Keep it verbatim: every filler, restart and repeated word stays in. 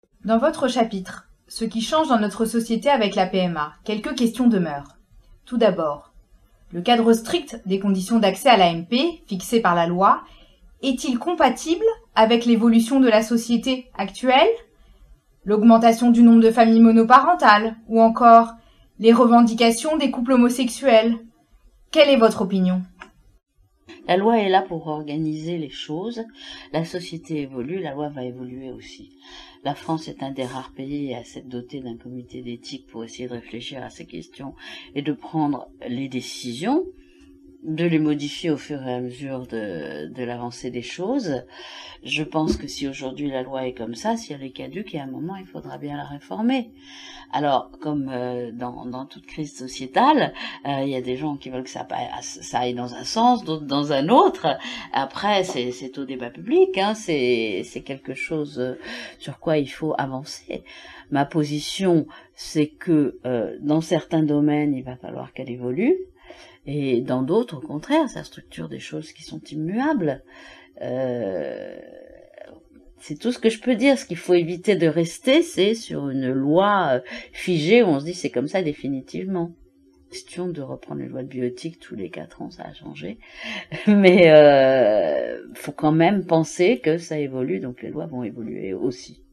Dans votre chapitre, ce qui change dans notre société avec la P M A, quelques questions demeurent. Tout d'abord, le cadre strict des conditions d'accès à l'A M P, fixé par la loi, est-il compatible avec l'évolution de la société actuelle? L'augmentation du nombre de familles monoparentales, ou encore les revendications des couples homosexuels. Quelle est votre opinion? La loi est là pour organiser les choses. La société évolue, la loi va évoluer aussi. La France est un des rares pays à s'être doté d'un comité d'éthique pour essayer de réfléchir à ces questions et de prendre les décisions, de les modifier au fur et à mesure de, de l'avancée des choses. Je pense que si aujourd'hui la loi est comme ça, si elle est caduque, il y a un moment, il faudra bien la réformer. Alors, comme euh, dans, dans toute crise sociétale, euh, il y a des gens qui veulent que ça, ça aille dans un sens, d'autres dans un autre. Après, c'est, c'est au débat public, hein, c'est, c'est quelque chose sur quoi il faut avancer. Ma position, c'est que euh, dans certains domaines, il va falloir qu'elle évolue. Et dans d'autres, au contraire, ça structure des choses qui sont immuables. Euh, c'est tout ce que je peux dire. Ce qu'il faut éviter de rester, c'est sur une loi figée où on se dit c'est comme ça définitivement. Question de reprendre les lois de bioéthique tous les quatre ans, ça a changé. Mais euh, faut quand même penser que ça évolue, donc les lois vont évoluer aussi.